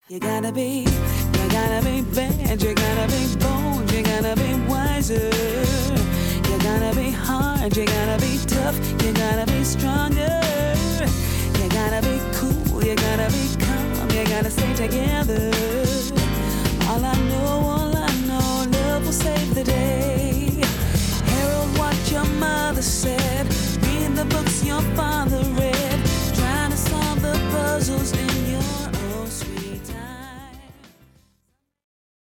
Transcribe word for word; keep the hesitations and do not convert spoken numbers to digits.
You gotta be, you gotta be bad, you gotta be bold, you gotta be wiser. You gotta be hard, you gotta be tough, you gotta be stronger. You gotta be cool, you gotta be calm, you gotta stay together.